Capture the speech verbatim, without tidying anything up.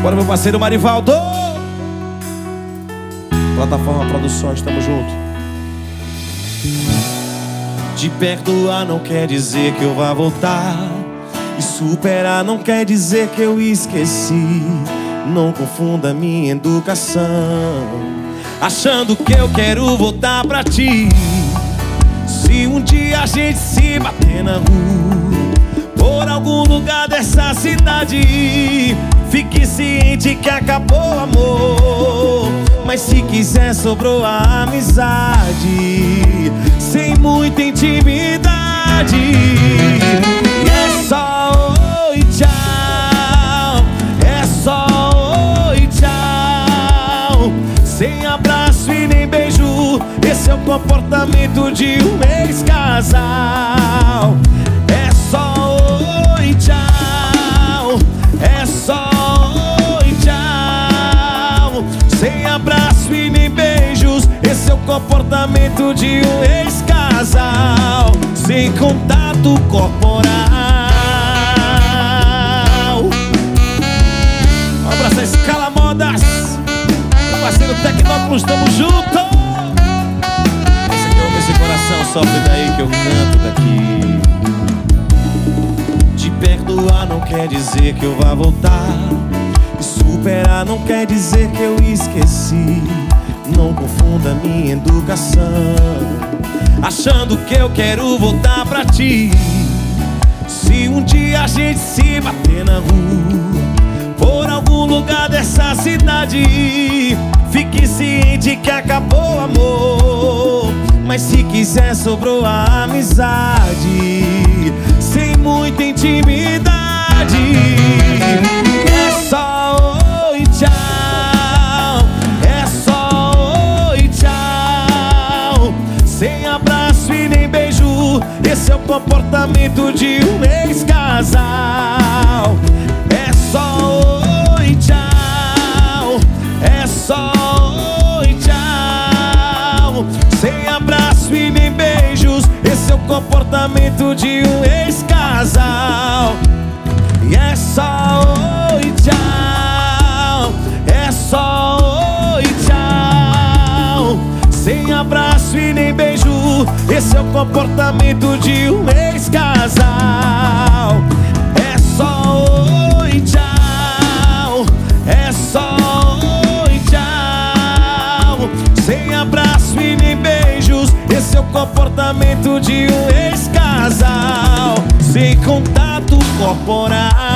Bora, meu parceiro Marivaldo. Plataforma Produções, tamo junto. Te perdoar não quer dizer que eu vá voltar, e superar não quer dizer que eu esqueci. Não confunda minha educação, achando que eu quero voltar pra ti. Se um dia a gente se bater na rua, por algum lugar dessa cidade, fique ciente que acabou o amor. Mas se quiser sobrou a amizade, sem muita intimidade. E é só oi, tchau. É só oi, tchau. Sem abraço e nem beijo. Esse é o comportamento de um ex-casal. É só oi, tchau. É só oi, tchau. Sem abraço e nem beijos. Esse é o comportamento de um ex-casal. Sem contato corporal. Um abraço a Escala Modas, meu parceiro Tecnópolis, tamo junto. Esse aqui, esse coração sofre daí que eu canto daqui. Te perdoar não quer dizer que eu vá voltar, e superar não quer dizer que eu esqueci. Não confunda minha educação, achando que eu quero voltar pra ti. Se um dia a gente se bater na rua, por algum lugar dessa cidade, fique ciente que acabou o amor. Mas se quiser sobrou a amizade, sem muita intimidade. É só oi, tchau. É só oi, tchau. Sem abraço e nem beijo. Esse é o comportamento de um ex-casal. É só oi, tchau. É só oi, tchau. Sem abraço e nem beijos. Esse é o comportamento de um ex-casal. E é só oi, tchau. É só oi, tchau. Sem abraço e nem beijo. Esse é o comportamento de um ex-casal. É só oi, tchau. É só oi, tchau. Sem abraço e nem beijos. Esse é o comportamento de um ex-casal. Sem contato corporal.